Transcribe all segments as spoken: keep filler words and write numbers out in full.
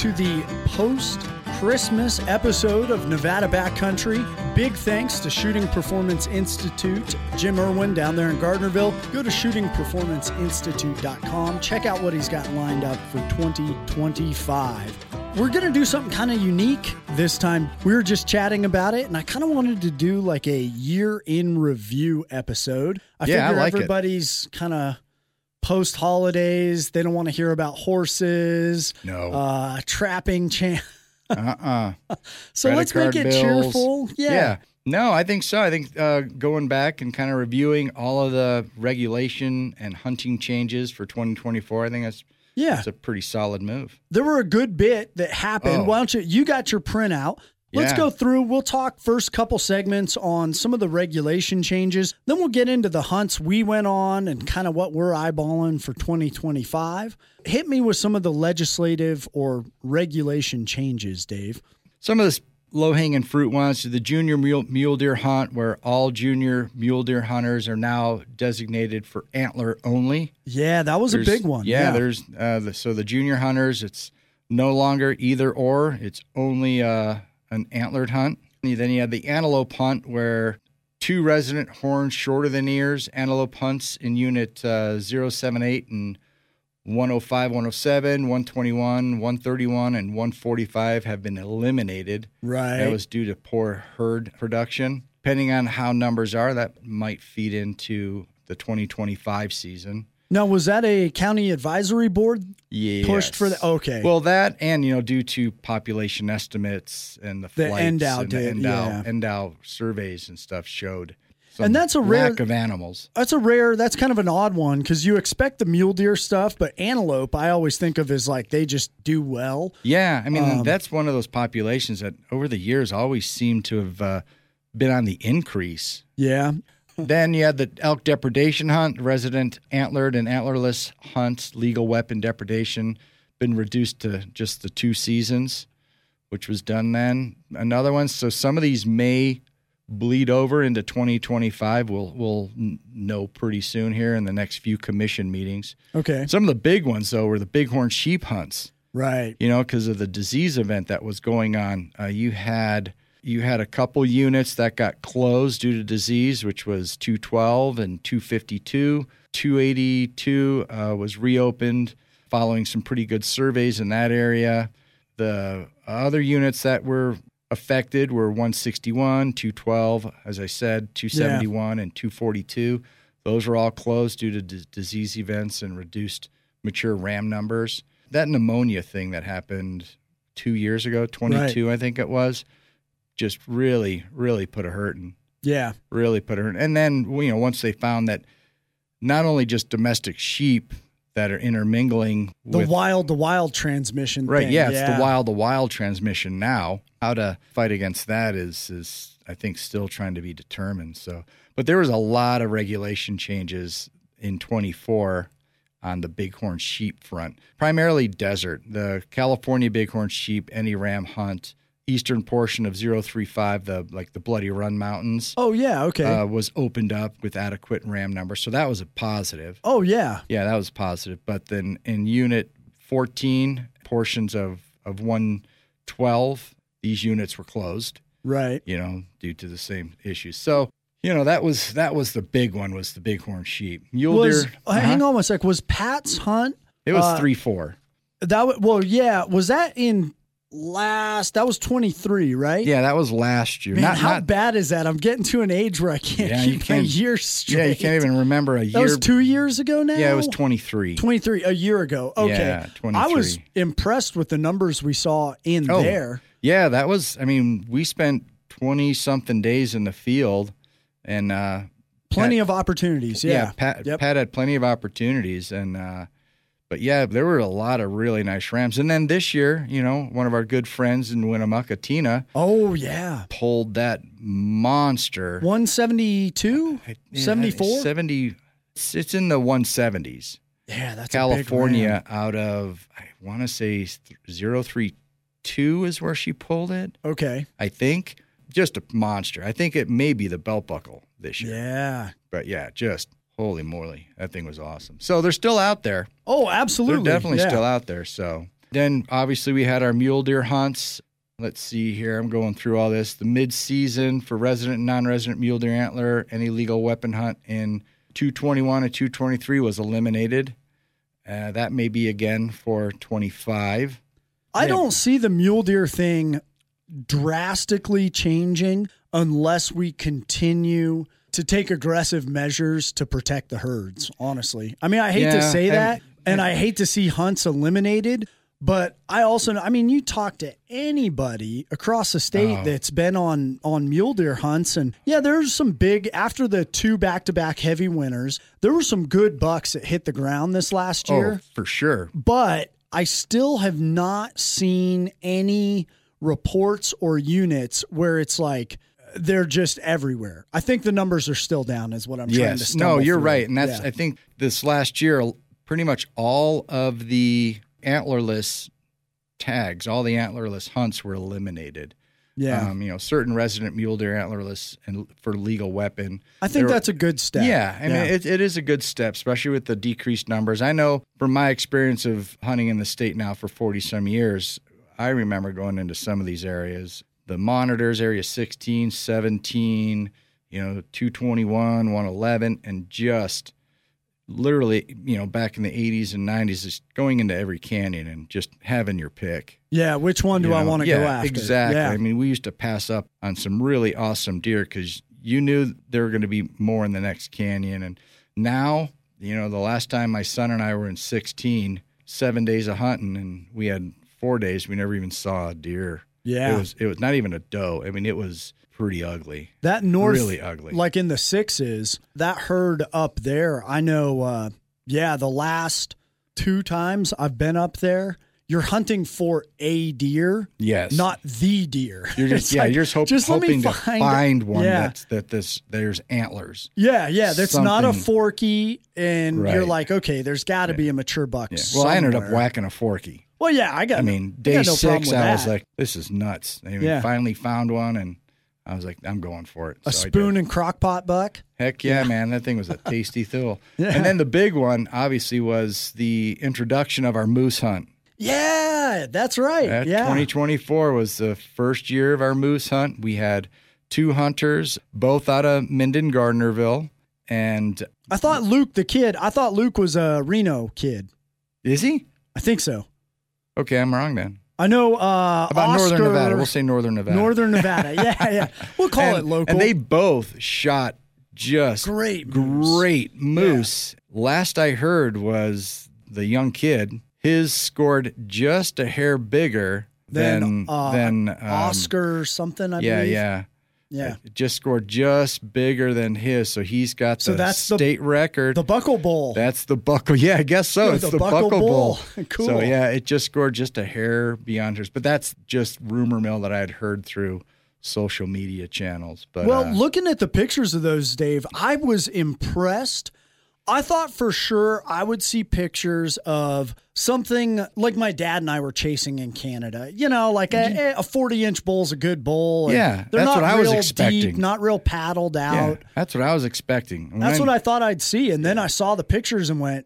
to the post-Christmas episode of Nevada Backcountry. Big thanks to Shooting Performance Institute, Jim Irwin down there in Gardnerville. Go to shooting performance institute dot com. Check out what he's got lined up for twenty twenty-five. We're going to do something kind of unique this time. We were just chatting about it, and I kind of wanted to do like a year in review episode. I yeah, figure I like everybody's kind of post holidays. They don't want to hear about horses. No. Uh, trapping. Cha- uh-uh. so Credit let's make card it bills. cheerful. Yeah. Yeah. No, I think so. I think uh, going back and kind of reviewing all of the regulation and hunting changes for twenty twenty-four, I think that's Yeah. that's a pretty solid move. There were a good bit that happened. Oh. Why don't you, you got your printout. Let's Yeah. go through. We'll talk first couple segments on some of the regulation changes. Then we'll get into the hunts we went on and kind of what we're eyeballing for twenty twenty-five. Hit me with some of the legislative or regulation changes, Dave. Some of the low-hanging fruit ones, the junior mule, mule deer hunt, where all junior mule deer hunters are now designated for antler only. Yeah, that was There's- a big one. Yeah, Yeah. there's uh, the, so the junior hunters, it's no longer either or. It's only uh, an antlered hunt. And then you have the antelope hunt, where two resident horns shorter than ears antelope hunts in unit uh, zero seven eight and one oh five, one oh seven, one twenty-one, one thirty-one, and one forty-five have been eliminated. Right. That was due to poor herd production. Depending on how numbers are, that might feed into the twenty twenty-five season. Now, was that a county advisory board Yes. pushed for the? Okay. Well, that and, you know, due to population estimates and the The flights Endow and did, the Endow, yeah. Endow surveys and stuff showed some And that's a rare- lack of animals. That's a rare, that's kind of an odd one because you expect the mule deer stuff, but antelope, I always think of as like they just do well. Yeah, I mean, Um, that's one of those populations that over the years always seem to have uh, been on the increase. Yeah. Then you had the elk depredation hunt, resident antlered and antlerless hunts, legal weapon depredation, been reduced to just the two seasons, which was done then. Another one, so some of these may bleed over into twenty twenty-five. We'll, we'll know pretty soon here in the next few commission meetings. Okay. Some of the big ones, though, were the bighorn sheep hunts, Right. you know, because of the disease event that was going on. Uh, you had... You had a couple units that got closed due to disease, which was two twelve and two fifty-two. two eighty-two uh, was reopened following some pretty good surveys in that area. The other units that were affected were one sixty-one, two twelve, as I said, two seventy-one, yeah. and two forty-two. Those were all closed due to d- disease events and reduced mature ram numbers. That pneumonia thing that happened two years ago, twenty-two, right. I think it was, just really, really put a hurting. Yeah. Really put a hurting. And then, you know, once they found that not only just domestic sheep that are intermingling the with... wild, the wild transmission Right, thing. yeah, it's yeah. the wild, the wild transmission now. How to fight against that is, is, I think, still trying to be determined. So, but there was a lot of regulation changes in twenty-four on the bighorn sheep front, primarily desert. The California bighorn sheep, any ram hunt, eastern portion of zero three five, the like the Bloody Run Mountains. Oh, yeah, okay. Uh, was opened up with adequate ram numbers, so that was a positive. Oh, yeah. Yeah, that was positive. But then in Unit fourteen, portions of, of one twelve, these units were closed. Right. You know, due to the same issues. So, you know, that was that was the big one, was the bighorn sheep. Mule was, deer. uh, hang on one sec. Was Pat's hunt? It was uh, three four. That w- well, yeah. Was that in last? That was twenty-three, right? Yeah, that was last year. Man, not, how not, bad is that? I'm getting to an age where I can't Yeah, you keep my can't- years straight. Yeah, you can't even remember a year. That was two years ago now? Yeah, it was twenty-three. twenty-three, a year ago. Okay. Yeah, I was twenty-three. impressed with the numbers we saw in Oh, there. Yeah, that was, I mean, we spent twenty-something days in the field, and uh, Plenty Pat, of opportunities, yeah. Yeah, Pat, Yep. Pat had plenty of opportunities, and uh, but yeah, there were a lot of really nice rams. And then this year, you know, one of our good friends in Winnemucca, Tina, Oh, yeah. pulled that monster. one seventy-two? Yeah, seventy-four? seventy. It's in the one seventies. Yeah, that's California a big ram. out of, I want to say zero three two is where she pulled it, Okay. I think. Just a monster. I think it may be the belt buckle this year. Yeah. But yeah, just holy moly. That thing was awesome. So they're still out there. Oh, absolutely. They're definitely yeah. still out there. So Then obviously we had our mule deer hunts. Let's see here. I'm going through all this. The mid-season for resident and non-resident mule deer antler, any legal weapon hunt in two twenty-one and two twenty-three was eliminated. Uh, that may be again for twenty-five. I don't see the mule deer thing drastically changing unless we continue to take aggressive measures to protect the herds, honestly. I mean, I hate Yeah, to say and- that, and I hate to see hunts eliminated, but I also, I mean, you talk to anybody across the state Oh. that's been on, on mule deer hunts, and yeah, there's some big, after the two back-to-back heavy winners, there were some good bucks that hit the ground this last year. Oh, for sure. But I still have not seen any reports or units where it's like they're just everywhere. I think the numbers are still down is what I'm trying to Yes. stumble No, you're through. right. And that's, Yeah. I think this last year, pretty much all of the antlerless tags, all the antlerless hunts were eliminated. Yeah. Um, you know, certain resident mule deer antlerless and for legal weapon. I think There- that's a good step. Yeah, I mean, it, it is a good step, especially with the decreased numbers. I know from my experience of hunting in the state now for forty-some years, I remember going into some of these areas, the monitors, area sixteen, seventeen, you know, two twenty-one, one eleven, and just literally, you know, back in the eighties and nineties, just going into every canyon and just having your pick. Yeah, which one do You I know? want to yeah, go after? Exactly. Yeah. I mean, we used to pass up on some really awesome deer because you knew there were going to be more in the next canyon. And now, you know, the last time my son and I were in sixteen, seven days of hunting, and we had four days, we never even saw a deer. Yeah. It was, it was not even a doe. I mean, it was pretty ugly. That north, Really ugly. like in the sixes, that herd up there, I know, uh, yeah, the last two times I've been up there, you're hunting for a deer, Yes. not the deer. You're just, It's yeah, like, you're just, hope, just let me hoping to find- find one Yeah. that's, that this, there's antlers. Yeah, yeah, that's not a Something- forky, and you're Right. like, okay, there's got to be a mature buck. Yeah. Well, I ended up somewhere. whacking a forky. Well, yeah, I got. I no- mean, I day got no problem six, with I was that. like, this is nuts. I mean, Yeah. finally found one, and I was like, I'm going for it. a So I spoon did. and crock pot buck. Heck yeah, man. That thing was a tasty thrill. Yeah. And then the big one, obviously, was the introduction of our moose hunt. Yeah, that's right. That yeah, twenty twenty-four was the first year of our moose hunt. We had two hunters, both out of Minden, Gardnerville. And I thought Luke, the kid. I thought Luke was a Reno kid. is he? I think so. Okay, I'm wrong then. I know. Uh, About Oscar, Northern Nevada. We'll say Northern Nevada. Northern Nevada. Yeah, yeah. We'll call and, it local. And they both shot just Great moose. great moose. Last I heard was the young kid. His scored just a hair bigger Then, than uh, than um, Oscar or something. I Yeah, believe. yeah, yeah. It just scored just bigger than his. So he's got the So that's the- state record. The Buckle Bowl. That's the buckle. Yeah, I guess so. Yeah, It's the the, Buckle buckle, Bowl. bowl. Cool. So yeah, it just scored just a hair beyond hers. But that's just rumor mill that I had heard through social media channels. But Well, uh, looking at the pictures of those, Dave, I was impressed. I thought for sure I would see pictures of something like my dad and I were chasing in Canada. You know, like a, a forty-inch bull's a good bull. and Yeah, they're that's not what I was real expecting. deep, not real paddled yeah, out. that's what I was expecting. When That's I- what I thought I'd see. And then I saw the pictures and went,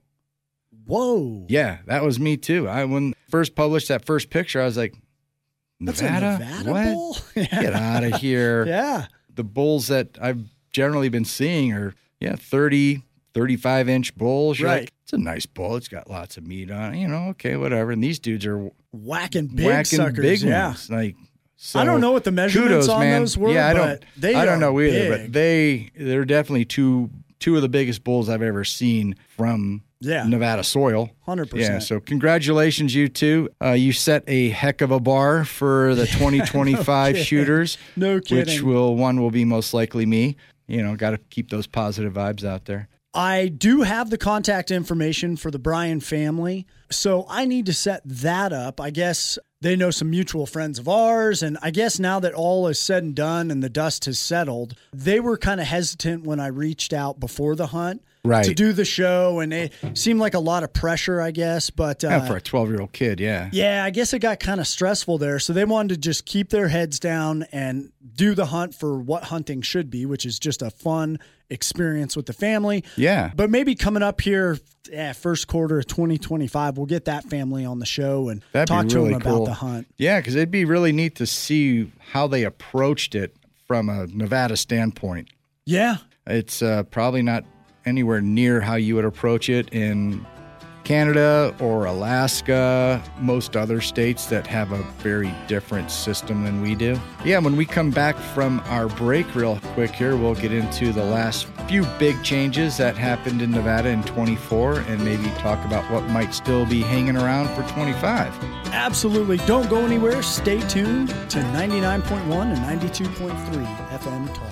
whoa. Yeah, that was me too. I when first published that first picture, I was like, That's Nevada, a Nevada what? bull? Get out of here. Yeah. The bulls that I've generally been seeing are yeah thirty, thirty-five inch bulls. You're Right. like, it's a nice bull. It's got lots of meat on it. You know, okay, whatever. And these dudes are Whacking big whacking suckers. big yeah. ones. Like, so I don't know what the measurements kudos, on man. those were, yeah, I but don't, they I don't are know either, big. but they they're definitely two two of the biggest bulls I've ever seen from Yeah. Nevada soil. one hundred percent. Yeah, so congratulations, you two. Uh, you set a heck of a bar for the twenty twenty-five kidding. shooters. No Which kidding. will one will be most likely me. You know, got to keep those positive vibes out there. I do have the contact information for the Bryan family, so I need to set that up. I guess they know some mutual friends of ours, and I guess now that all is said and done and the dust has settled, they were kind of hesitant when I reached out before the hunt. right. to do the show, and it seemed like a lot of pressure, I guess. But uh, yeah, for a twelve-year-old kid, yeah. Yeah, I guess it got kind of stressful there. So they wanted to just keep their heads down and do the hunt for what hunting should be, which is just a fun experience with the family. Yeah. But maybe coming up here, yeah, first quarter of twenty twenty-five, we'll get that family on the show and That'd talk be to really them cool. about the hunt. Yeah, because it'd be really neat to see how they approached it from a Nevada standpoint. Yeah. It's uh, probably not anywhere near how you would approach it in Canada or Alaska, most other states that have a very different system than we do. Yeah, when we come back from our break real quick here, we'll get into the last few big changes that happened in Nevada in twenty-four and maybe talk about what might still be hanging around for twenty-five. Absolutely. Don't go anywhere. Stay tuned to ninety-nine point one and ninety-two point three F M Talk.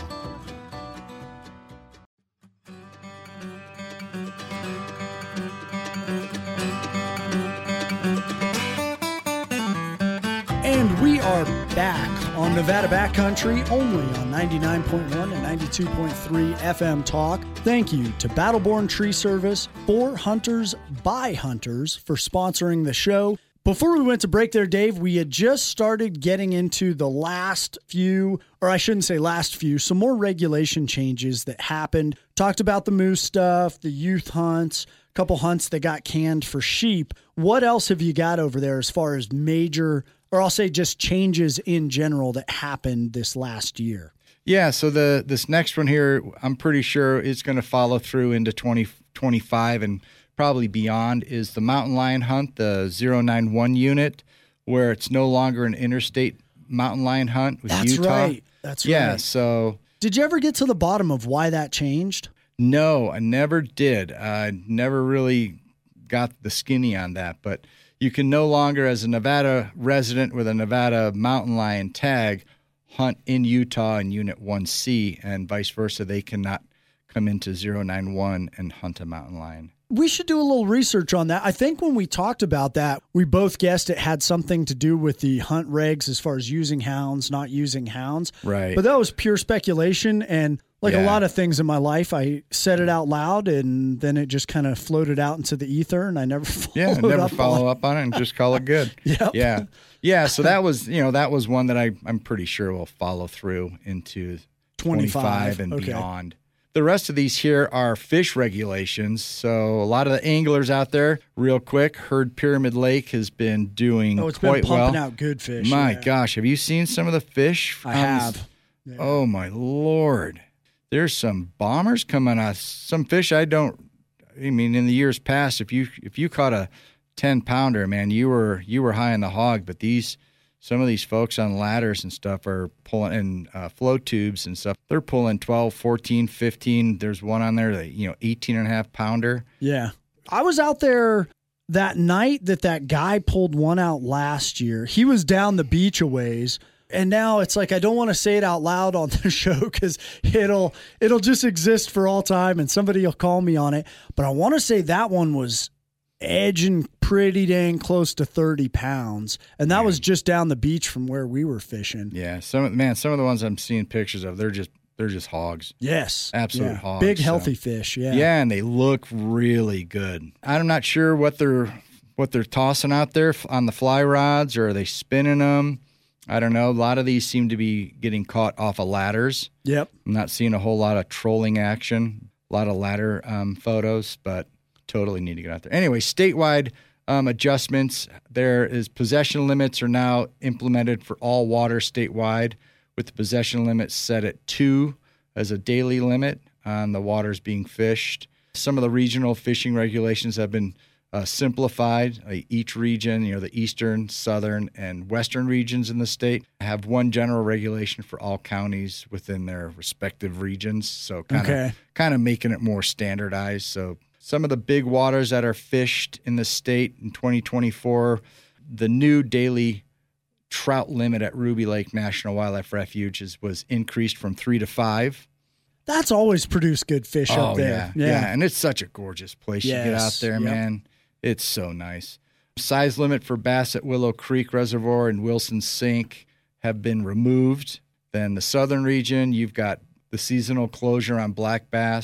And we are back on Nevada Backcountry, only on ninety-nine point one and ninety-two point three F M Talk. Thank you to Battleborn Tree Service, for hunters by hunters, for sponsoring the show. Before we went to break there, Dave, we had just started getting into the last few, or I shouldn't say last few, some more regulation changes that happened. Talked about the moose stuff, the youth hunts, a couple hunts that got canned for sheep. What else have you got over there as far as major, or I'll say just changes in general that happened this last year? Yeah, so the this next one here, I'm pretty sure it's going to follow through into twenty twenty-five and probably beyond, is the mountain lion hunt, the zero nine one unit, where it's no longer an interstate mountain lion hunt with That's Utah. right. That's yeah, right. so... Did you ever get to the bottom of why that changed? No, I never did. I never really got the skinny on that, but you can no longer, as a Nevada resident with a Nevada mountain lion tag, hunt in Utah in Unit one C, and vice versa. They cannot come into zero nine one and hunt a mountain lion. We should do a little research on that. I think when we talked about that, we both guessed it had something to do with the hunt regs as far as using hounds, not using hounds. Right. But that was pure speculation. And like Yeah. a lot of things in my life, I said it out loud and then it just kind of floated out into the ether and I never followed Yeah, never up follow on up on it and just call it good. Yep. Yeah. Yeah, so that was, you know, that was one that I, I'm pretty sure will follow through into twenty-five twenty-five and okay. beyond. The rest of these here are fish regulations. So a lot of the anglers out there, real quick, Herd Pyramid Lake has been doing Oh, it's quite been pumping well. out good fish. My yeah. gosh, have you seen some of the fish? I on have. this- Yeah. Oh my Lord. There's some bombers coming out. Some fish I don't I mean in the years past if you if you caught a ten pounder, man, you were you were high on the hog, but these some of these folks on ladders and stuff are pulling and uh, flow tubes and stuff. They're pulling twelve, fourteen, fifteen. There's one on there that, you know, eighteen and a half pounder. Yeah. I was out there that night that that guy pulled one out last year. He was down the beach a ways. And now it's like, I don't want to say it out loud on the show because it'll, it'll just exist for all time and somebody will call me on it. But I want to say that one was edging pretty dang close to thirty pounds. And that Man. was just down the beach from where we were fishing. Yeah, some man, some of the ones I'm seeing pictures of, they're just they're just hogs. Yes. Absolute yeah. hogs. Big, so- healthy fish. Yeah. Yeah, and they look really good. I'm not sure what they're what they're tossing out there on the fly rods, or are they spinning them? I don't know. A lot of these seem to be getting caught off of ladders. Yep. I'm not seeing a whole lot of trolling action, a lot of ladder um, photos, but totally need to get out there. Anyway, statewide um, adjustments. There is possession limits are now implemented for all water statewide, with the possession limit set at two as a daily limit on the waters being fished. Some of the regional fishing regulations have been uh, simplified. Uh, each region, you know, the eastern, southern, and western regions in the state have one general regulation for all counties within their respective regions. So kind of Okay. kind of making it more standardized. So some of the big waters that are fished in the state in twenty twenty-four, the new daily trout limit at Ruby Lake National Wildlife Refuge is, was increased from three to five. That's always produced good fish Oh, up there. yeah. yeah. And it's such a gorgeous place to get out Yes. there, Yep. man. It's so nice. Size limit for bass at Willow Creek Reservoir and Wilson Sink have been removed. Then the southern region, you've got the seasonal closure on black bass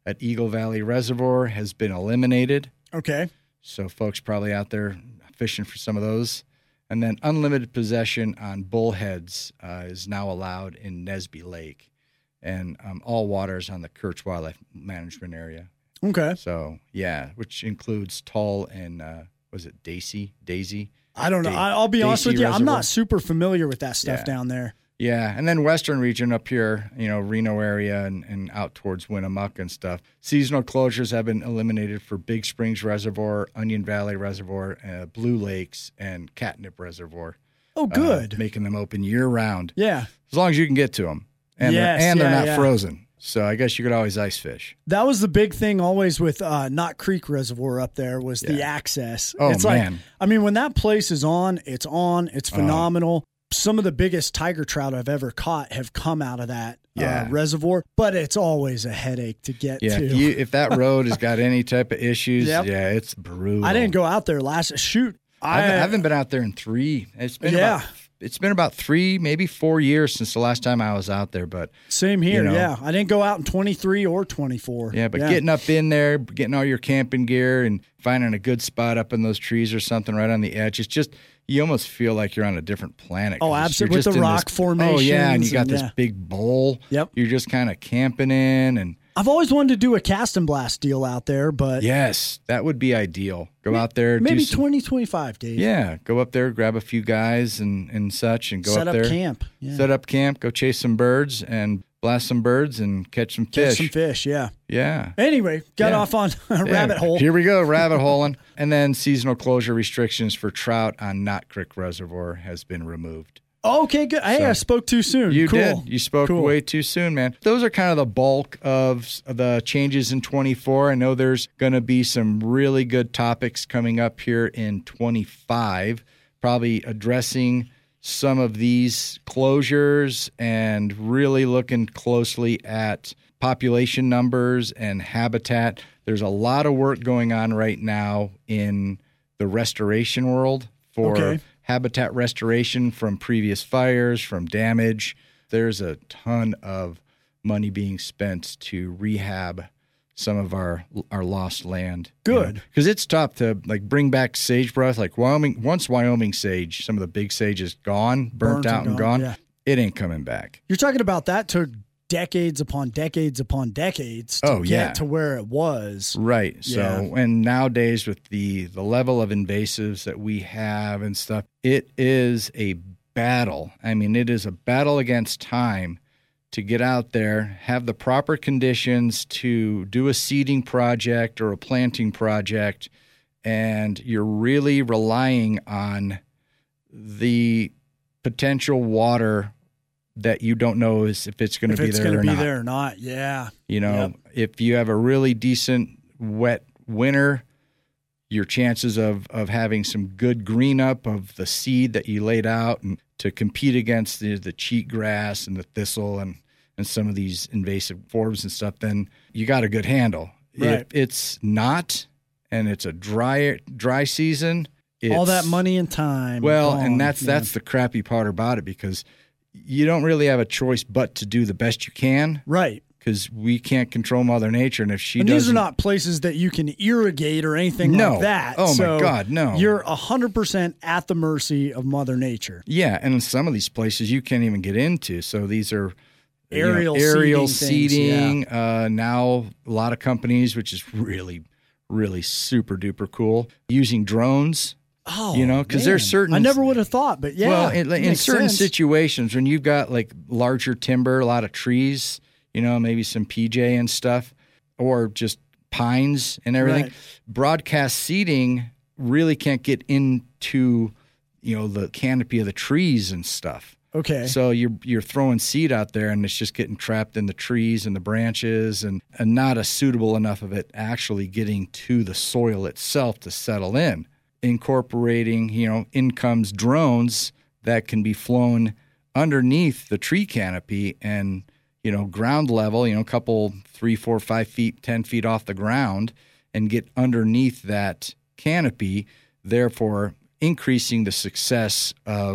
at Eagle Valley Reservoir has been eliminated. Okay. So folks probably out there fishing for some of those. And then unlimited possession on bullheads uh, is now allowed in Nesby Lake. And um, all waters on the Kirch Wildlife Management Area. Okay. So, yeah, which includes Tull and, uh, was it Daisy? Daisy? I don't know. Da- I- I'll be honest with Daisy you. I'm Reservoir. not super familiar with that stuff Yeah. down there. Yeah, and then western region up here, you know, Reno area and, and out towards Winnemucca and stuff. Seasonal closures have been eliminated for Big Springs Reservoir, Onion Valley Reservoir, uh, Blue Lakes, and Catnip Reservoir. Oh, good. Uh, making them open year-round. Yeah. As long as you can get to them. And, Yes, they're, and they're yeah, not yeah. frozen. So I guess you could always ice fish. That was the big thing always with uh, Knott Creek Reservoir up there was the Yeah. access. Oh, it's man. Like, I mean, when that place is on, it's on. It's phenomenal. Some of the biggest tiger trout I've ever caught have come out of that Yeah. uh, reservoir, but it's always a headache to get Yeah, to. if, you, if that road has got any type of issues, Yep. yeah, it's brutal. I didn't go out there last shoot. I I haven't, I haven't been out there in three. It's been Yeah. about, it's been about three, maybe four years since the last time I was out there. But Same here, you know. yeah. I didn't go out in twenty-three or twenty-four. yeah, but getting up in there, getting all your camping gear, and finding a good spot up in those trees or something right on the edge, it's just you almost feel like you're on a different planet. Oh, 'cause you're absolutely. With just the in rock this- formations. Oh yeah, and you got and- this yeah. big bowl. Yep. You're just kind of camping in, and I've always wanted to do a cast and blast deal out there, but yes, that would be ideal. Go out there, maybe do some, twenty twenty-five, Dave. Yeah, go up there, grab a few guys and, and such, and go Set up up there, camp. Yeah. set up camp, go chase some birds and blast some birds and catch some Catch fish. some fish, yeah. Yeah. Anyway, got Yeah. off on a Yeah. rabbit hole. Here we go, rabbit holing. And then seasonal closure restrictions for trout on Knott Creek Reservoir has been removed. Okay, good. Hey, So- I spoke too soon. You cool. did. You spoke Cool. way too soon, man. Those are kind of the bulk of the changes in twenty-four. I know there's going to be some really good topics coming up here in twenty-five, probably addressing some of these closures and really looking closely at population numbers and habitat. There's a lot of work going on right now in the restoration world for Okay. habitat restoration from previous fires, from damage. There's a ton of money being spent to rehab some of our our lost land. Good. Because it's tough to like bring back sagebrush. Like Wyoming, once Wyoming sage, some of the big sage is gone, burnt, Burnt out and and gone, gone, yeah. it ain't coming back. You're talking about that took decades upon decades upon decades to Oh, get yeah. to where it was. Right. So, Yeah. and nowadays with the the level of invasives that we have and stuff, it is a battle. I mean, it is a battle against time to get out there, have the proper conditions to do a seeding project or a planting project, and you're really relying on the potential water that you don't know is if it's going If to be it's there going to or be not. there or not. Yeah. You know, Yep. if you have a really decent wet winter, your chances of, of having some good green up of the seed that you laid out and to compete against the, the cheatgrass and the thistle and, and some of these invasive forbs and stuff, then you got a good handle. Right. If it's not, and it's a dry dry season, it's, All that money and time. well, gone. and that's Yeah. that's the crappy part about it, because you don't really have a choice but to do the best you can, right. because we can't control Mother Nature, and if she And doesn't, these are not places that you can irrigate or anything No. like that. Oh, my So God, no. You're one hundred percent at the mercy of Mother Nature. yeah, and in some of these places you can't even get into. So these are you know, Aerial aerial seeding seeding. things, uh, now a lot of companies, which is really, really super duper cool, using drones. Oh, You know, 'cause man. there's certain- I never would have thought, but yeah. well, in, it in makes certain sense. situations when you've got like larger timber, a lot of trees, you know, maybe some P J and stuff, or just pines and everything. Right. Broadcast seeding really can't get into, you know, the canopy of the trees and stuff. Okay. So you're you're throwing seed out there, and it's just getting trapped in the trees and the branches, and, and not a suitable enough of it actually getting to the soil itself to settle in. Incorporating, you know, in comes drones that can be flown underneath the tree canopy and, you know, ground level, you know, a couple, three, four, five feet, ten feet off the ground, and get underneath that canopy, therefore increasing the success of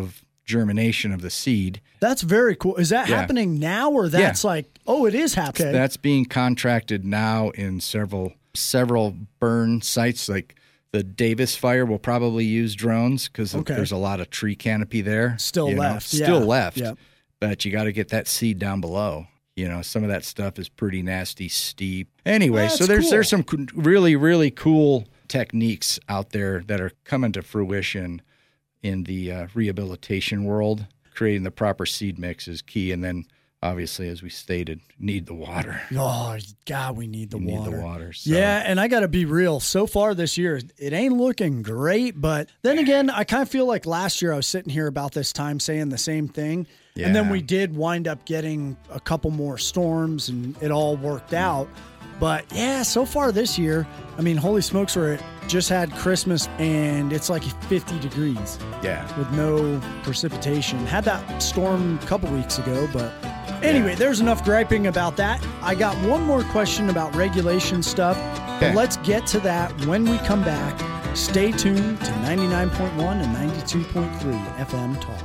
germination of the seed. That's very cool. Is that Yeah. happening now, or that's Yeah. like, oh, it is happening? That's being contracted now in several several burn sites. Like the Davis fire will probably use drones because Okay. there's a lot of tree canopy there. Still you know, left, Still yeah. left. Yep. But you got to get that seed down below. You know, some of that stuff is pretty nasty, steep. Anyway, Well, so that's there's cool. there's some co- really, really cool techniques out there that are coming to fruition in the uh, rehabilitation world. Creating the proper seed mix is key. And then, obviously, as we stated, need the water. Oh, God, we need the You water. need the water. So. Yeah, and I got to be real. So far this year, it ain't looking great. But then again, I kind of feel like last year I was sitting here about this time saying the same thing. And then Yeah. we did wind up getting a couple more storms, and it all worked out. But yeah, so far this year, I mean, holy smokes, we're just had Christmas, and it's like fifty degrees Yeah. with no precipitation. Had that storm a couple weeks ago, but anyway, there's enough griping about that. I got one more question about regulation stuff, but Okay. let's get to that when we come back. Stay tuned to ninety-nine point one and ninety-two point three F M Talk.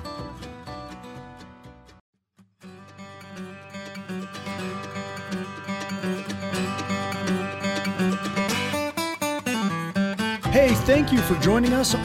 Hey, thank you for joining us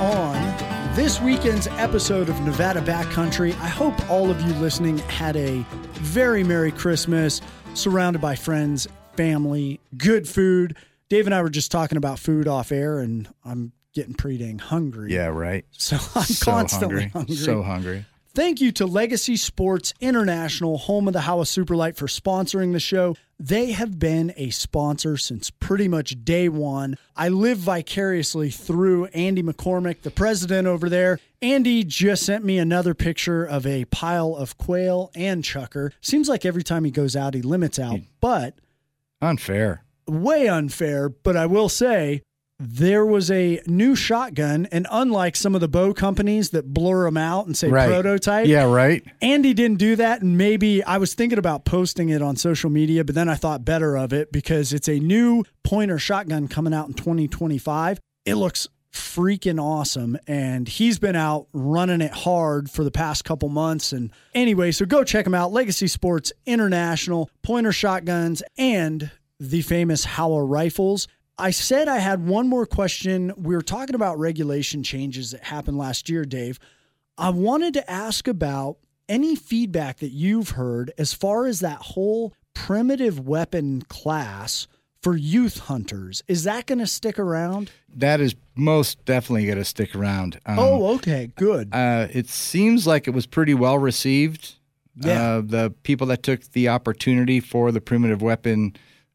on this weekend's episode of Nevada Backcountry. I hope all of you listening had a very Merry Christmas, surrounded by friends, family, good food. Dave and I were just talking about food off air, and I'm getting pretty dang hungry. Yeah, right. So I'm So constantly hungry. hungry. So hungry. Thank you to Legacy Sports International, home of the Howa Superlight, for sponsoring the show. They have been a sponsor since pretty much day one. I live vicariously through Andy McCormick, the president over there. Andy just sent me another picture of a pile of quail and chucker. Seems like every time he goes out, he limits out, but Unfair. way unfair. But I will say, there was a new shotgun, and unlike some of the bow companies that blur them out and say Right. prototype, Yeah, right. Andy didn't do that. And maybe I was thinking about posting it on social media, but then I thought better of it because it's a new pointer shotgun coming out in twenty twenty-five. It looks freaking awesome. And he's been out running it hard for the past couple months. And anyway, so go check him out. Legacy Sports International, pointer shotguns, and the famous Howa rifles. I said I had one more question. We were talking about regulation changes that happened last year, Dave. I wanted to ask about any feedback that you've heard as far as that whole primitive weapon class for youth hunters. Is that going to stick around? That is most definitely going to stick around. Um, oh, okay, good. Uh, it seems like it was pretty well received. Yeah. Uh, the people that took the opportunity for the primitive weapon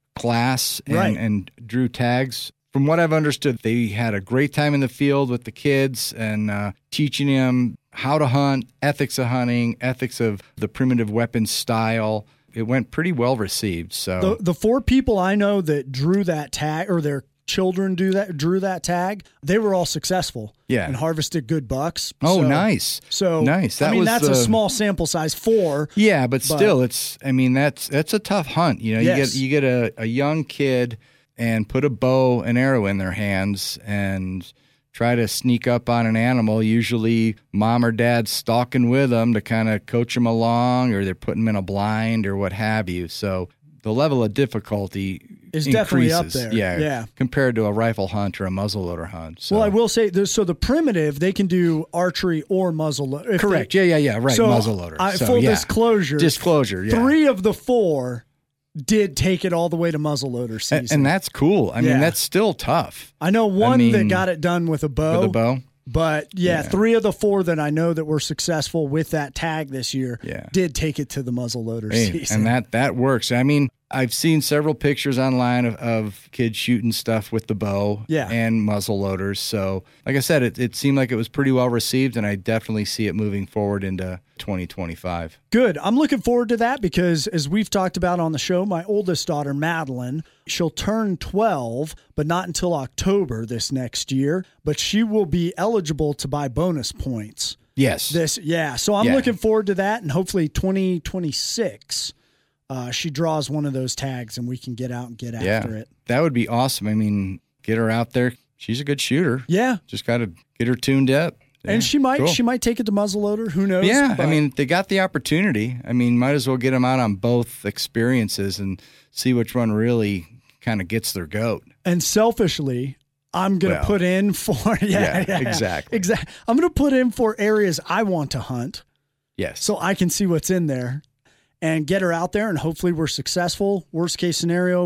class and, Right. and drew tags. From what I've understood, they had a great time in the field with the kids and uh, teaching them how to hunt, ethics of hunting, ethics of the primitive weapon style. It went pretty well received. So The, the four people I know that drew that tag, or their children do that, drew that tag, they were all successful. Yeah. And harvested good bucks. oh, So- nice. So Nice. I That mean, was that's a the- small sample size. Four. Yeah, but But- still, it's. I mean, that's that's a tough hunt. You know, you Yes. get you get a, a young kid and put a bow and arrow in their hands and try to sneak up on an animal. Usually, mom or dad's stalking with them to kind of coach them along, or they're putting them in a blind or what have you. So the level of difficulty Is definitely up increases, there. Yeah, Yeah. compared to a rifle hunt or a muzzleloader hunt. So. Well, I will say, this, so the primitive, they can do archery or muzzleloader. Correct. Yeah, yeah, yeah. Right. So, muzzleloader. I, So, full yeah. disclosure, Disclosure. Yeah. three of the four did take it all the way to muzzleloader season. And, and that's cool. I Yeah. mean, that's still tough. I know one that mean, got it done with a bow. With a bow. But yeah, Yeah. three of the four that I know that were successful with that tag this year Yeah. did take it to the muzzleloader Hey, season. and that that works. I mean, I've seen several pictures online of, of kids shooting stuff with the bow Yeah. and muzzle loaders. So, like I said, it, it seemed like it was pretty well received, and I definitely see it moving forward into twenty twenty-five. Good. I'm looking forward to that because, as we've talked about on the show, my oldest daughter, Madeline, she'll turn twelve, but not until October this next year. But she will be eligible to buy bonus points. Yes. This, yeah. So I'm Yeah. looking forward to that, and hopefully twenty twenty-six, uh, she draws one of those tags, and we can get out and get yeah. after it. That would be awesome. I mean, get her out there. She's a good shooter. Yeah. Just got to get her tuned up. And she might cool. she might take it to muzzleloader. Who knows? Yeah, But- I mean, they got the opportunity. I mean, might as well get them out on both experiences and see which one really kind of gets their goat. And selfishly, I'm going to Well, put in for yeah, yeah, yeah exactly. exactly. I'm going to put in for areas I want to hunt, Yes. so I can see what's in there, and get her out there, and hopefully we're successful. Worst case scenario,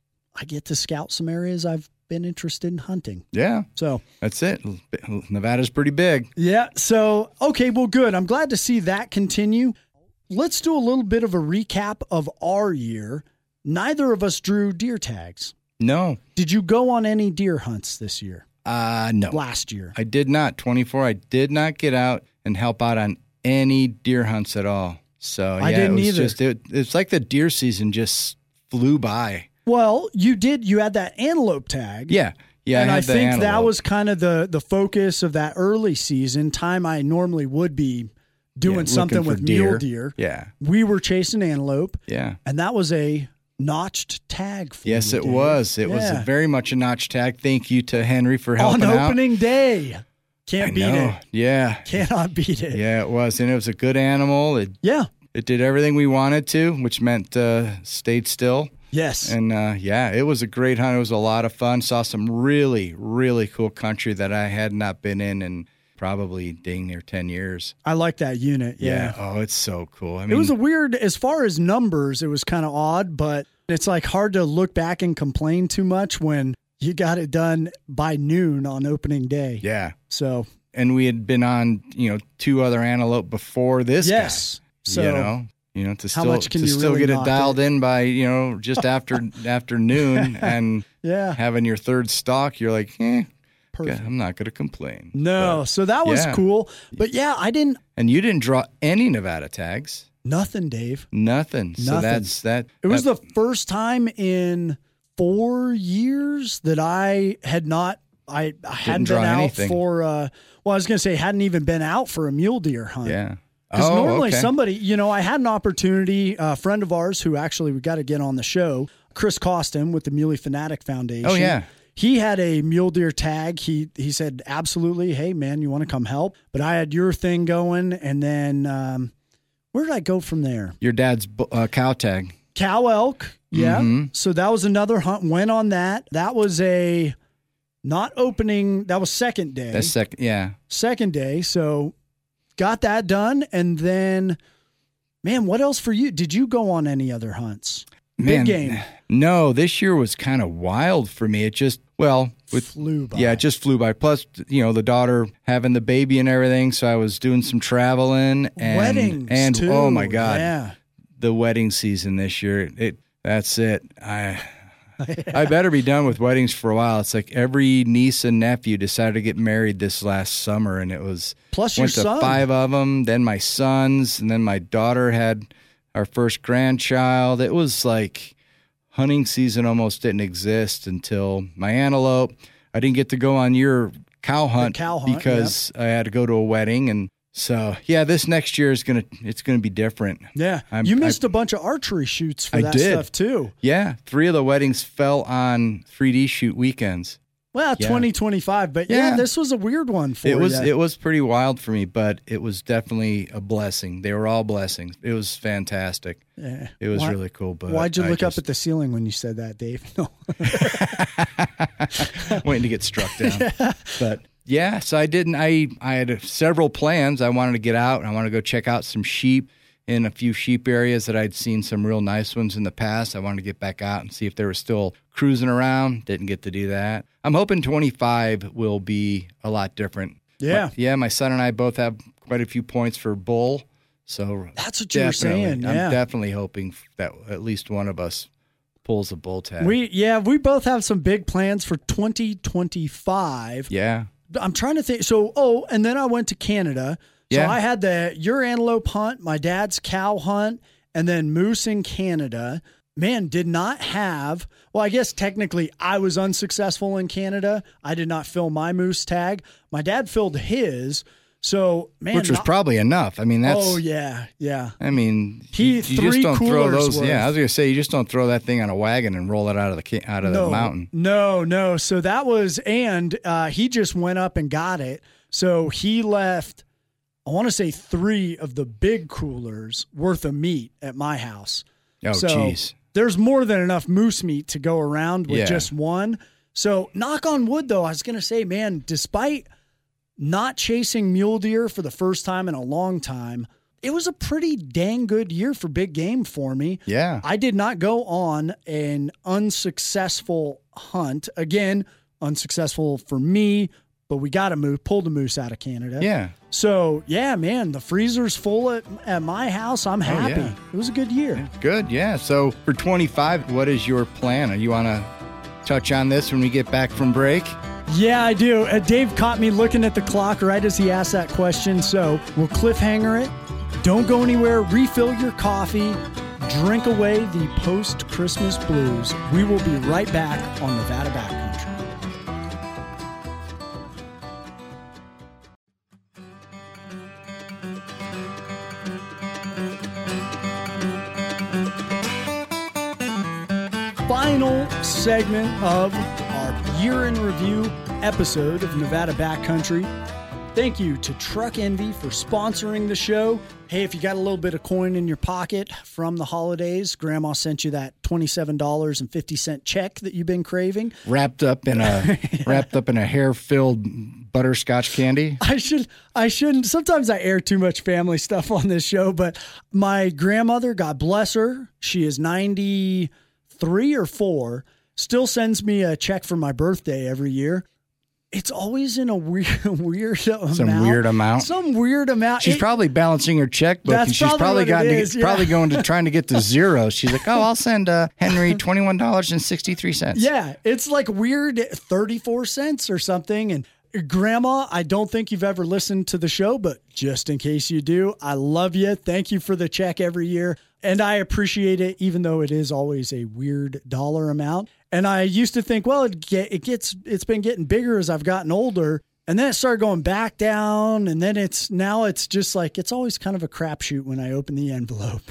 I get to scout some areas I've been interested in hunting. Yeah, So that's it. Nevada's pretty big. yeah. So okay, well, good. I'm glad to see that continue. Let's do a little bit of a recap of our year. Neither of us drew deer tags. No, Did you go on any deer hunts this year? uh, no. Last year? I did not. twenty-four, I did not get out and help out on any deer hunts at all. So yeah, I didn't it was either. just it, it's like the deer season just flew by. Well, you did. You had that antelope tag. Yeah, yeah. and I, had the think that antelope. was kind of the the focus of that early season time. I normally would be doing Yeah, something looking for with mule deer. deer. Yeah, We were chasing antelope, yeah. and that was a notched tag for Yes, you, it Dave. was. It was Yeah. very much a notch tag. Thank you to Henry for on helping out. opening day. Can't I beat know. it. Yeah, Cannot beat it. yeah. It was, and it was a good animal. It Yeah. it did everything we wanted to, which meant uh, stayed still. Yes. And uh, yeah, it was a great hunt. It was a lot of fun. Saw some really, really cool country that I had not been in in probably dang near ten years. I like that unit. Yeah. Oh, it's so cool. I mean, It was a weird, as far as numbers, it was kind of odd, but it's like hard to look back and complain too much when you got it done by noon on opening day. yeah. So, And we had been on, you know, two other antelope before this yes. guy. So, you know, you know, to how still much can to you still really get it knock dialed it? in by, you know, just after afternoon and yeah, having your third stock, you're like, eh, perfect. I'm not going to complain. No, But- so that was yeah. cool. But yeah, I didn't, and you didn't draw any Nevada tags. nothing, Dave. Nothing. So Nothing. that's that. It was that- the first time in four years that I had not, I, I hadn't draw been out anything. for, uh, well, I was going to say, hadn't even been out for a mule deer hunt. yeah. Because Oh, normally okay. somebody, you know, I had an opportunity, a friend of ours who actually we got to get on the show, Chris Costin with the Muley Fanatic Foundation. Oh, yeah. He had a mule deer tag. He he said, absolutely, hey, man, you want to come help? But I had your thing going. And then um, where did I go from there? Your dad's bu- uh, cow tag. Cow elk. Yeah. Mhm. So that was another hunt. Went on that. That was a not opening. That was second day. That's second. Yeah. second day. So got that done. And then, man, what else for you? Did you go on any other hunts? Man, Big game. No, this year was kind of wild for me. It just, well, with Flew by. yeah, it just flew by. Plus, you know, the daughter having the baby and everything, so I was doing some traveling and Weddings, and too. oh my god, Yeah. the wedding season this year. It that's it. I I better be done with weddings for a while. It's like every niece and nephew decided to get married this last summer, and it was Plus your went to son. five of them. Then my sons, and then my daughter had our first grandchild. It was like hunting season almost didn't exist until my antelope. I didn't get to go on your cow hunt, cow hunt, because I had to go to a wedding, and so yeah, this next year is gonna it's gonna be different. Yeah. I'm- you missed a bunch of archery shoots for I that did. stuff too. Yeah, three of the weddings fell on three D shoot weekends. Well, Yeah. twenty twenty-five, but yeah. Yeah. this was a weird one for It was you. it was pretty wild for me, but it was definitely a blessing. They were all blessings. It was fantastic. Yeah. It was Why- really cool. But Why'd you I look just, up at the ceiling when you said that, Dave? No. waiting to get struck down? But yeah, so I didn't. I I had several plans. I wanted to get out. I wanted to go check out some sheep in a few sheep areas that I'd seen some real nice ones in the past. I wanted to get back out and see if they were still cruising around. Didn't get to do that. I'm hoping twenty-five will be a lot different. Yeah. My- yeah. My son and I both have quite a few points for bull. So That's what you were definitely, saying. Yeah. I'm definitely hoping that at least one of us pulls a bull tag. We yeah, we both have some big plans for twenty twenty-five. yeah. I'm trying to think. So, oh, and then I went to Canada. So Yeah. I had the your antelope hunt, my dad's cow hunt, and then moose in Canada. Man, did not have, well, I guess technically I was unsuccessful in Canada. I did not fill my moose tag. My dad filled his. So, man. Which was not- probably enough. I mean, that's. Oh, yeah. Yeah. I mean, He- you, you three just don't throw coolers those. worth. Yeah, I was gonna say you just don't throw that thing on a wagon and roll it out of the ca- out of no, the mountain. No, no. So that was, and uh, he just went up and got it. So he left, I want to say three of the big coolers worth of meat at my house. Oh, so geez. There's more than enough moose meat to go around with Yeah. just one. So knock on wood, though, I was going to say, man, despite not chasing mule deer for the first time in a long time, it was a pretty dang good year for big game for me. Yeah. I did not go on an unsuccessful hunt. Again, unsuccessful for me, but we got a moose, pulled a moose out of Canada. Yeah. So, yeah, man, the freezer's full at, at my house. I'm happy. yeah. It was a good year. Good, yeah. So for twenty-five, what is your plan? You want to touch on this when we get back from break? Yeah, I do. Uh, Dave caught me looking at the clock right as he asked that question. So we'll cliffhanger it. Don't go anywhere. Refill your coffee. Drink away the post-Christmas blues. We will be right back on Nevada Backcountry. Final segment of our year in review episode of Nevada Backcountry. Thank you to Truck Envy for sponsoring the show. Hey, if you got a little bit of coin in your pocket from the holidays, Grandma sent you that twenty-seven dollars and fifty cents check that you've been craving. Wrapped up in a yeah. wrapped up in a hair-filled butterscotch candy. I should I shouldn't. Sometimes I air too much family stuff on this show, but my grandmother, God bless her, she is ninety-three or four, still sends me a check for my birthday every year. It's always in a weird, weird amount. Some weird amount. Some weird amount. She's it, probably balancing her checkbook, and she's probably probably gotten to, is, yeah. probably going to trying to get to zero. She's like, "Oh, I'll send uh, Henry twenty-one dollars and sixty-three cents." Yeah, it's like weird thirty-four cents or something. And Grandma, I don't think you've ever listened to the show, but just in case you do, I love you. Thank you for the check every year. And I appreciate it, even though it is always a weird dollar amount. And I used to think, well, it, get, it gets, it's been getting bigger as I've gotten older. And then it started going back down. And then it's, now it's just like, it's always kind of a crapshoot when I open the envelope.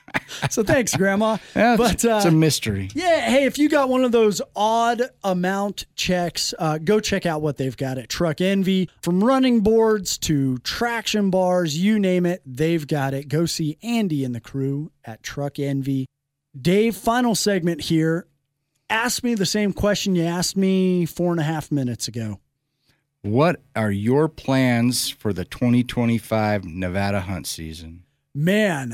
So thanks, Grandma. Yeah, but it's, uh, it's a mystery. Yeah, hey, if you got one of those odd amount checks, uh, go check out what they've got at Truck Envy. From running boards to traction bars, you name it, they've got it. Go see Andy and the crew at Truck Envy. Dave, final segment here. Ask me the same question you asked me four and a half minutes ago. What are your plans for the twenty twenty-five Nevada hunt season? Man,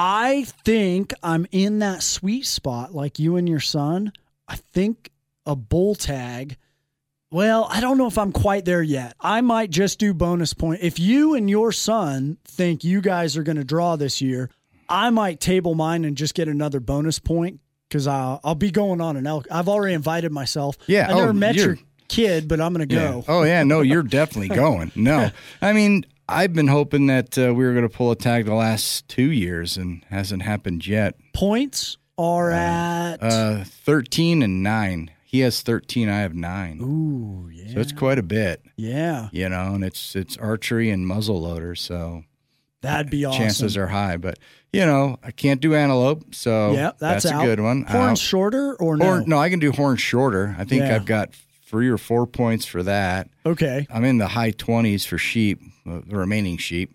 I think I'm in that sweet spot like you and your son. I think a bull tag. Well, I don't know if I'm quite there yet. I might just do bonus point. If you and your son think you guys are going to draw this year, I might table mine and just get another bonus point because I'll, I'll be going on an elk. I've already invited myself. Yeah. I never oh, met you're... your kid, but I'm going to go. Yeah. Oh, yeah. No, you're definitely going. No. I mean, I've been hoping that uh, we were going to pull a tag the last two years and hasn't happened yet. Points are uh, at uh, thirteen and nine. He has thirteen. I have nine. Ooh, yeah. So it's quite a bit. Yeah. You know, and it's it's archery and muzzle loader, so that'd be awesome. Chances are high, but you know, I can't do antelope, so yeah, that's, that's a out. good one. Horn out. shorter or no? Horn, no, I can do horn shorter. I think yeah. I've got three or four points for that. Okay. I'm in the high twenties for sheep, uh, the remaining sheep.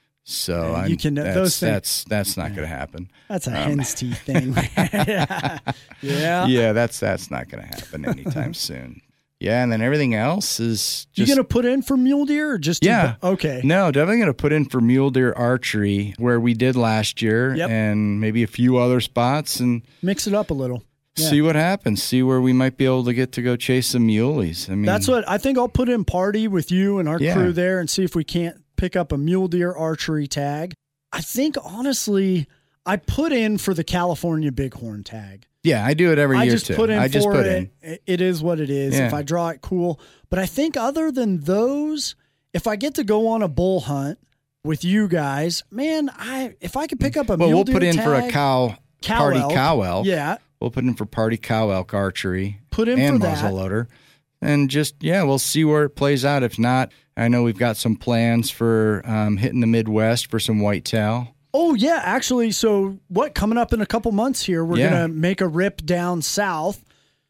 So yeah, I'm, you can that's, those things, that's that's not yeah. going to happen. That's a um, hen's teeth thing. yeah. yeah. Yeah, that's that's not going to happen anytime soon. Yeah, and then everything else is just... You going to put in for mule deer or just... Yeah. Do, okay. No, definitely going to put in for mule deer archery where we did last year yep. and maybe a few other spots and... Mix it up a little. Yeah. See what happens. See where we might be able to get to go chase some muleys. I mean, that's what I think. I'll put in party with you and our yeah. crew there and see if we can't pick up a mule deer archery tag. I think, honestly, I put in for the California bighorn tag. Yeah, I do it every I year just too. Put in I just for put it. in. It is what it is. Yeah. If I draw it, cool. But I think other than those, if I get to go on a bull hunt with you guys, man, I if I could pick up a well, mule we'll deer put in tag, for a cow, cow party elk. cow elk. Yeah. We'll put in for party cow elk archery. Put in and for that. muzzleloader. And just, yeah, we'll see where it plays out. If not, I know we've got some plans for um, hitting the Midwest for some whitetail. Oh, yeah, actually. So what, coming up in a couple months here, we're yeah. going to make a rip down south.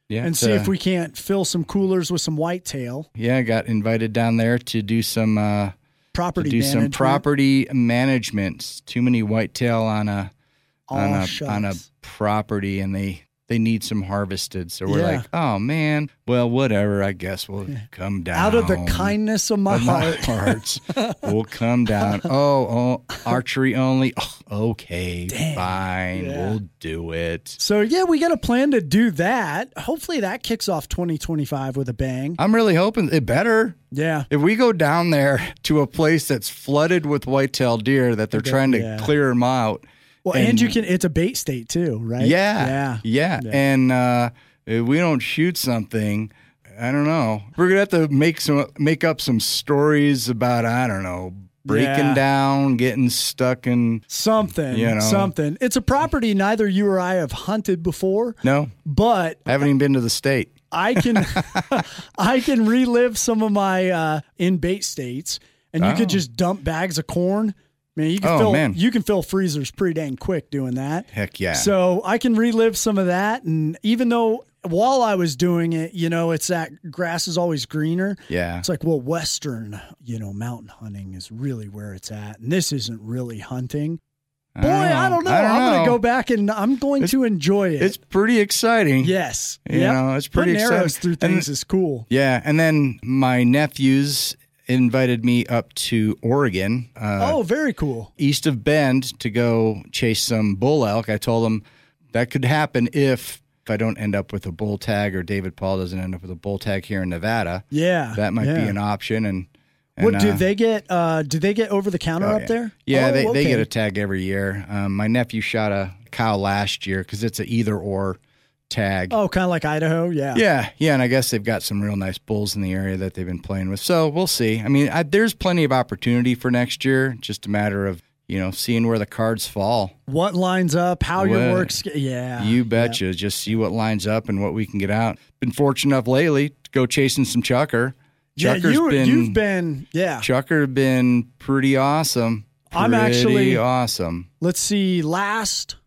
Yeah, and see if we can't fill some coolers with some whitetail. Yeah, I got invited down there to do some uh, property to do management. some property management. Too many whitetail on a Oh, on a shucks. on a property, and they they need some harvested. So we're Yeah. like, oh man, well whatever. I guess we'll come down Out of the kindness of my of my heart. hearts. We'll come down. Oh, oh, archery only. Oh, okay, Dang. fine, Yeah. we'll do it. So, yeah, we got a plan to do that. Hopefully that kicks off twenty twenty-five with a bang. I'm really hoping it better. Yeah. If we go down there to a place that's flooded with white-tailed deer that they're trying to Yeah. clear them out. Well, and, and you can, it's a bait state too, right? Yeah. Yeah. Yeah. Yeah. And uh, if we don't shoot something, I don't know. We're going to have to make some make up some stories about, I don't know, breaking Yeah. down, getting stuck in. Something, You know. something. It's a property neither you or I have hunted before, No, but I haven't even been to the state. I can I can relive some of my uh, in bait states, and you Oh. could just dump bags of corn. Man, you can Oh, fill man. you can fill freezers pretty dang quick doing that. Heck yeah. So I can relive some of that, and even though while I was doing it, you know, it's that grass is always greener. yeah. It's like, well, Western, you know, mountain hunting is really where it's at, and this isn't really hunting. Boy, I don't know. I don't I'm going know. to go back and I'm going It's- to enjoy it. It's pretty exciting. yes, You Yep. know, it's pretty Putting arrows exciting. through things And- is cool. Yeah. And then my nephews invited me up to Oregon. Uh, Oh, very cool. east of Bend to go chase some bull elk. I told them that could happen if if I don't end up with a bull tag or David Paul doesn't end up with a bull tag here in Nevada. Yeah, That might yeah. be an option. And, and What do uh, they get? Uh, do they get over the counter oh, up yeah. there? Yeah, Oh, they, they okay. get a tag every year. Um, my nephew shot a cow last year because it's an either or tag. Oh, kind of like Idaho. Yeah. Yeah, yeah, and I guess they've got some real nice bulls in the area that they've been playing with. So we'll see. I mean, I, there's plenty of opportunity for next year. Just a matter of you know seeing where the cards fall. What lines up? How your What? work's? Yeah. You betcha. Just see what lines up and what we can get out. Been fortunate enough lately to go chasing some chucker. Yeah, Chucker's you, been you've been. Yeah. Chucker been pretty awesome. I'm Pretty actually- awesome. Let's see. Last.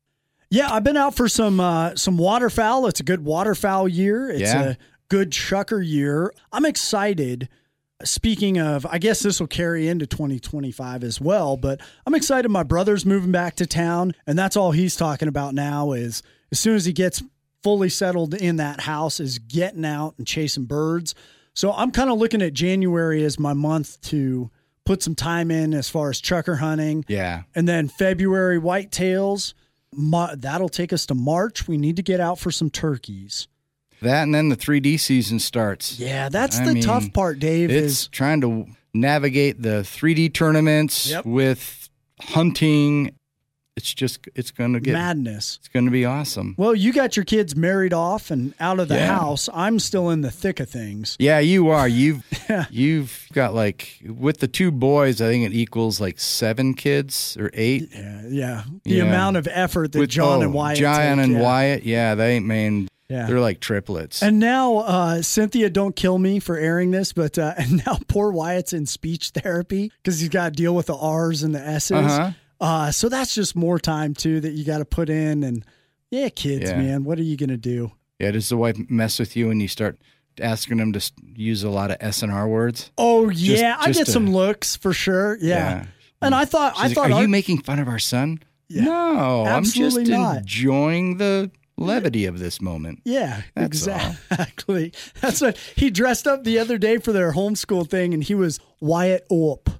Yeah, I've been out for some uh, some waterfowl. It's a good waterfowl year. It's Yeah. a good chucker year. I'm excited. Speaking of, I guess this will carry into twenty twenty-five as well, but I'm excited my brother's moving back to town, and that's all he's talking about now is as soon as he gets fully settled in that house is getting out and chasing birds. So I'm kind of looking at January as my month to put some time in as far as chucker hunting. Yeah. And then February whitetails. Ma- that'll take us to March. We need to get out for some turkeys. That and then the three D season starts. Yeah, that's I the mean, tough part, Dave. It's Is trying to navigate the three D tournaments Yep. with hunting. It's just it's going to get madness. it's going to be awesome. Well, you got your kids married off and out of the Yeah. house. I'm still in the thick of things. Yeah, you are. You've you've got like with the two boys, I think it equals like seven kids or eight. Yeah, yeah. The Yeah. amount of effort that With- John oh, and Wyatt John take, and yeah. Wyatt, yeah, they man, Yeah. they're like triplets. And now, uh, Cynthia, don't kill me for airing this, but uh, and now poor Wyatt's in speech therapy because he's got to deal with the R's and the S's. Uh-huh. Uh, so that's just more time too that you got to put in. And yeah, kids, Yeah. man, what are you gonna do? Yeah, does the wife mess with you when you start asking them to s- use a lot of S and R words? Oh yeah, I just get a- some looks for sure. Yeah, Yeah. and I thought She's I like, thought are our- you making fun of our son? Yeah. No, I'm just Absolutely not. enjoying the levity of this moment. Yeah, That's all. exactly. That's what he dressed up the other day for their homeschool thing, and he was Wyatt Oop.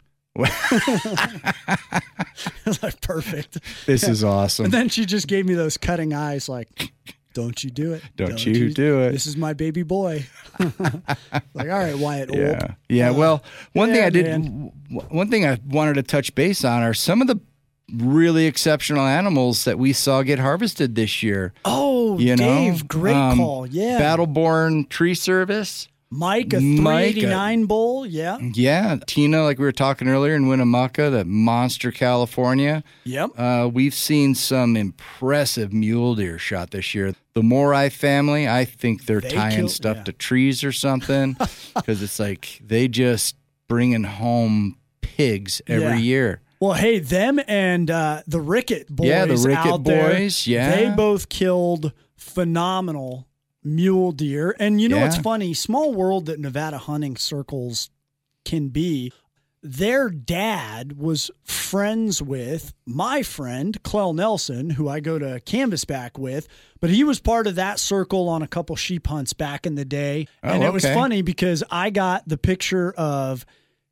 I was like, perfect. This is awesome. And then she just gave me those cutting eyes, like, "Don't you do it? Don't you do it." This is my baby boy." Like, all right, Wyatt Oop. Yeah. Yeah. Well, one thing yeah, I did, man. w- one thing I wanted to touch base on are some of the really exceptional animals that we saw get harvested this year. Oh, You know, Dave, great Um, call. Yeah. Battleborn Tree Service. Mike, a Mike, three eighty-nine bull. Yeah. Yeah. Tina, like we were talking earlier in Winnemucca, the Monster, California. Yep. Uh, we've seen some impressive mule deer shot this year. The Morai family, I think they're They tying kill- stuff yeah. to trees or something because it's like they just bringing home pigs every Yeah. year. Well, hey, them and uh, the Rickett boys. Yeah, the Rickett out there, boys, yeah. they both killed phenomenal mule deer. And you know Yeah. what's funny? Small world that Nevada hunting circles can be. Their dad was friends with my friend, Clell Nelson, who I go to Canvasback with, but he was part of that circle on a couple sheep hunts back in the day. Oh, and it was okay. funny because I got the picture of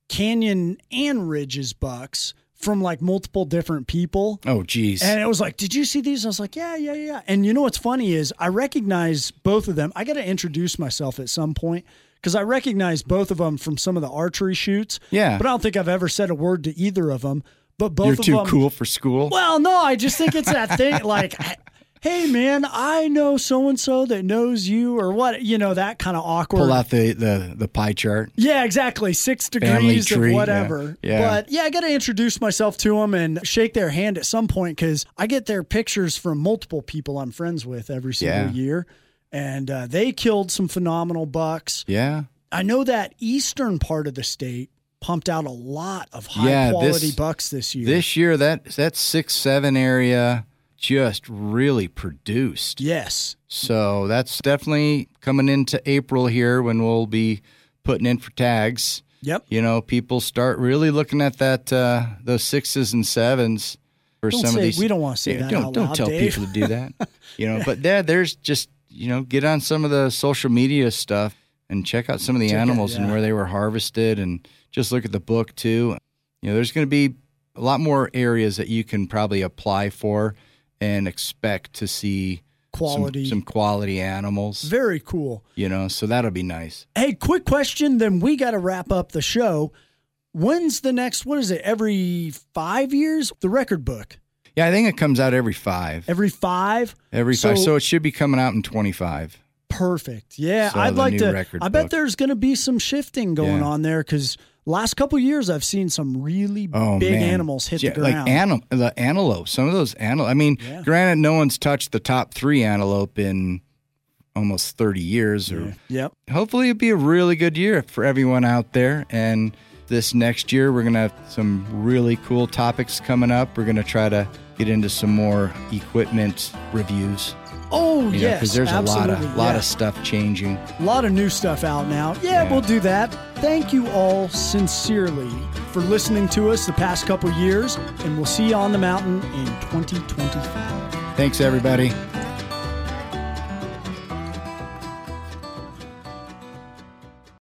Canyon and Ridge's bucks from like multiple different people. Oh, geez. And it was like, did you see these? I was like, yeah, yeah, yeah. And you know what's funny is I recognize both of them. I got to introduce myself at some point because I recognize both of them from some of the archery shoots. Yeah. But I don't think I've ever said a word to either of them. But both You're of too them. cool for school? Well, no, I just think it's that thing like, hey, man, I know so-and-so that knows you or what, you know, that kind of awkward. Pull out the, the, the pie chart. Yeah, exactly. Six Family degrees tree, of whatever. yeah, yeah. But yeah, I got to introduce myself to them and shake their hand at some point because I get their pictures from multiple people I'm friends with every single Yeah. year. And uh, they killed some phenomenal bucks. Yeah. I know that eastern part of the state pumped out a lot of high Yeah, quality this- bucks this year. This year, that that six seven area just really produced. yes. So that's definitely coming into April here when we'll be putting in for tags. Yep. You know, people start really looking at that uh, those sixes and sevens for Don't some say- of these. we don't wanna say that Don't out don't loud, tell Dave. people to do that. You know, but there, there's just you know, get on some of the social media stuff and check out some of the Check it, animals and yeah. where they were harvested, and just look at the book too. You know, there's going to be a lot more areas that you can probably apply for and expect to see Quality. some, some quality animals. Very cool. You know, so that'll be nice. Hey, quick question, then we got to wrap up the show. When's the next, what is it, every five years? The record book. Yeah, I think it comes out every five. Every five? Every So- five. So it should be coming out in twenty-five. Perfect. Yeah, So I'd the like new to. record I bet book. there's going to be some shifting going Yeah. on there because last couple years I've seen some really Oh, big man. animals hit Yeah, the ground. Like anim- the antelope. Some of those antelope. I mean, Yeah. granted, no one's touched the top three antelope in almost thirty years. Or Yep. hopefully, it'll be a really good year for everyone out there. And this next year, we're going to have some really cool topics coming up. We're going to try to get into some more equipment reviews. Oh, You know, yes. because there's absolutely. a lot of lot yeah. of stuff changing. A lot of new stuff out now. Yeah, Yeah. we'll do that. Thank you all sincerely for listening to us the past couple years, and we'll see you on the mountain in twenty twenty-five. Thanks, everybody.